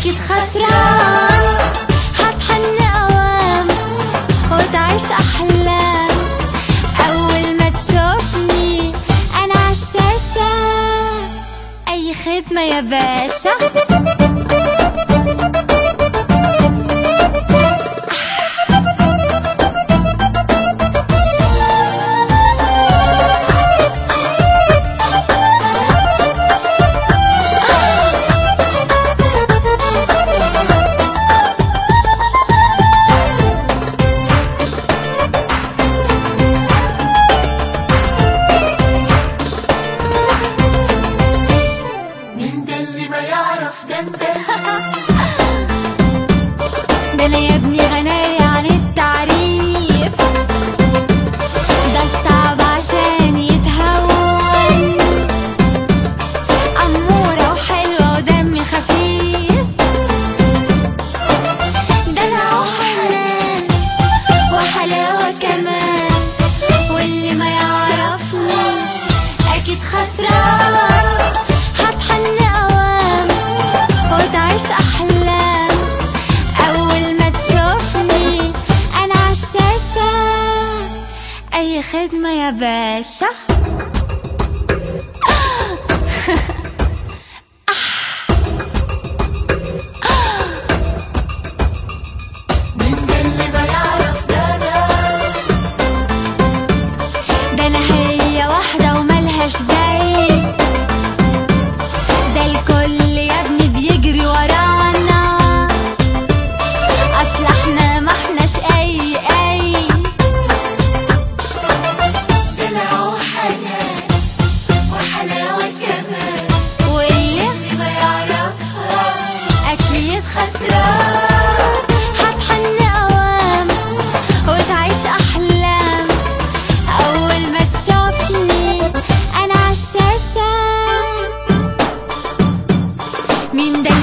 أكيد خسران. هتحن أوام وتعيش أحلام أول ما تشوفني أنا عالشاشة. أي خدمة يا باشا. ده أنا يا ابني غنية عن التعريف، ده الصعب عشان يتهون. أمورة وحلوة ودمي خفيف، دلع وحنان وحلاوة كمان. واللي ما يعرفني أكيد خسران. هتحن أوام وتعيش أحلام أول ما تشوفني أنا عالشاشة. أي خدمة يا باشا. مين ده اللي ما يعرف ده أنا هي واحدة وملهاش زي، ده الكل يا ابني بيجري ورانا. أصل احنا ما احناش أي دلع وحنان وحلاوة كمان. واللي ما يعرفها أكيد خسران. هتحن أوام وتعيش أحلام أول ما تشوفني أنا عالشاشة. مين ده